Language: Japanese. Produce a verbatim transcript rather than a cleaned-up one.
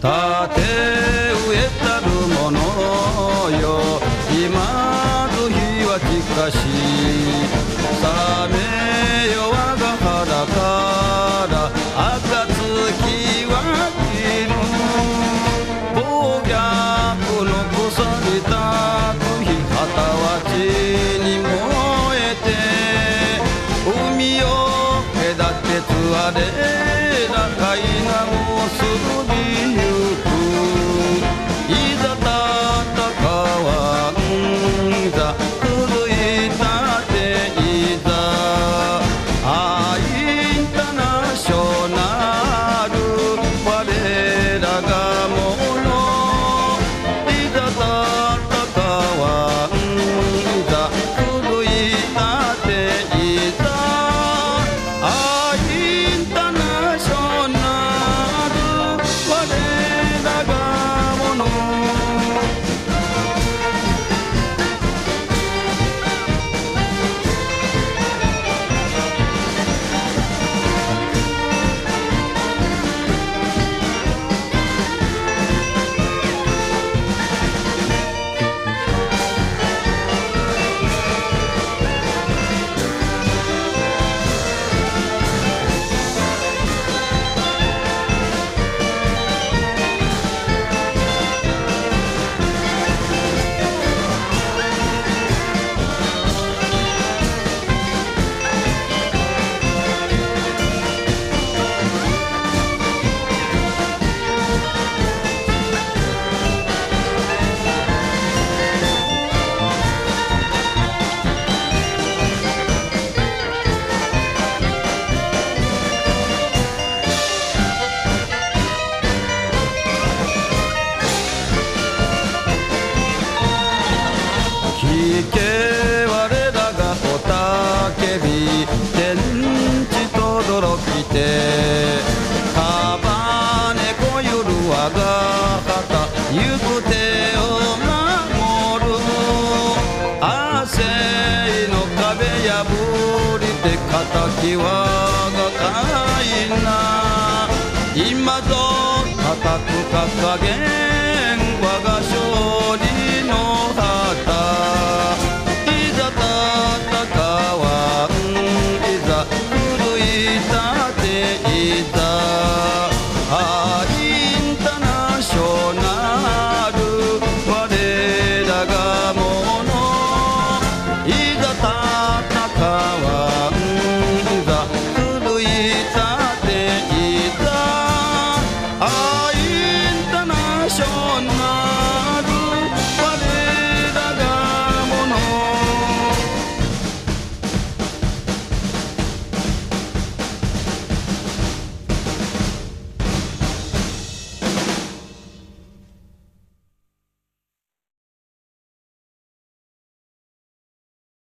立て植えたるものよ今の日は近しさめよ我が腹から暁は切る暴虐の腐りたく日旗は地に燃えて海を隔てつわれ高いなもすびゆくいざ戦わんざ古いたていざあインターナショナル我らがものいざ戦わんざ古いたていざあインターナショナル我らがもの聞け我らがおたけび天地とどろきて束ねこゆる我が旗行く手を守る汗の壁破りて敵我がかいな今ぞ高く掲げん我が勝利の旗いざ戦わんいざ奮い立ていざ